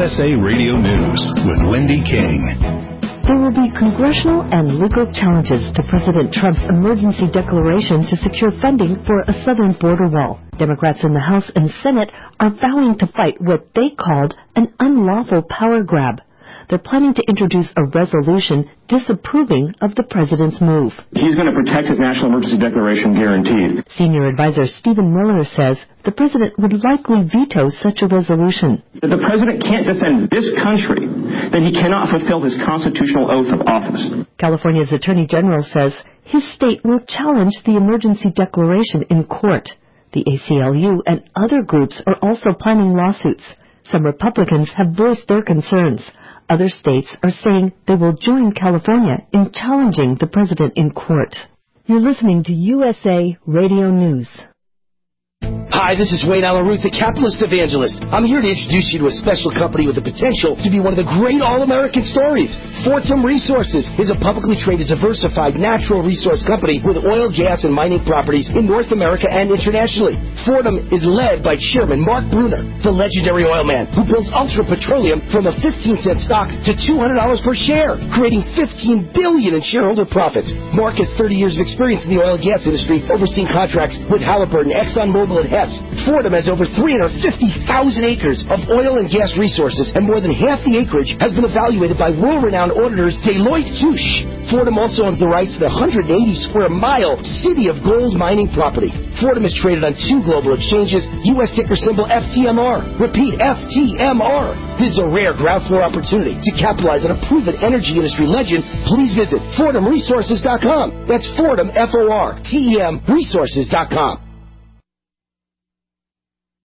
USA Radio News with Wendy King. There will be congressional and legal challenges to President Trump's emergency declaration to secure funding for a southern border wall. Democrats in the House and Senate are vowing to fight what they called an unlawful power grab. They're planning to introduce a resolution disapproving of the president's move. He's going to protect his national emergency declaration, guaranteed. Senior advisor Stephen Miller says the president would likely veto such a resolution. If the president can't defend this country, then he cannot fulfill his constitutional oath of office. California's Attorney General says his state will challenge the emergency declaration in court. The ACLU and other groups are also planning lawsuits. Some Republicans have voiced their concerns. Other states are saying they will join California in challenging the president in court. You're listening to USA Radio News. Hi, this is Wayne Allen Ruth, the capitalist evangelist. I'm here to introduce you to a special company with the potential to be one of the great all-American stories. Fortum Resources is a publicly traded, diversified natural resource company with oil, gas, and mining properties in North America and internationally. Fortum is led by Chairman Mark Brunner, the legendary oil man who built Ultra Petroleum from a 15-cent stock to $200 per share, creating $15 billion in shareholder profits. Mark has 30 years of experience in the oil and gas industry, overseeing contracts with Halliburton, ExxonMobil, and Hess. Fortum has over 350,000 acres of oil and gas resources, and more than half the acreage has been evaluated by world-renowned auditors Deloitte Touche. Fortum also owns the rights to the 180-square-mile City of Gold mining property. Fortum is traded on 2 global exchanges, U.S. ticker symbol FTMR. Repeat, FTMR. This is a rare ground floor opportunity to capitalize on a proven energy industry legend. Please visit FortumResources.com. That's Fortum, F-O-R-T-E-M, resources.com.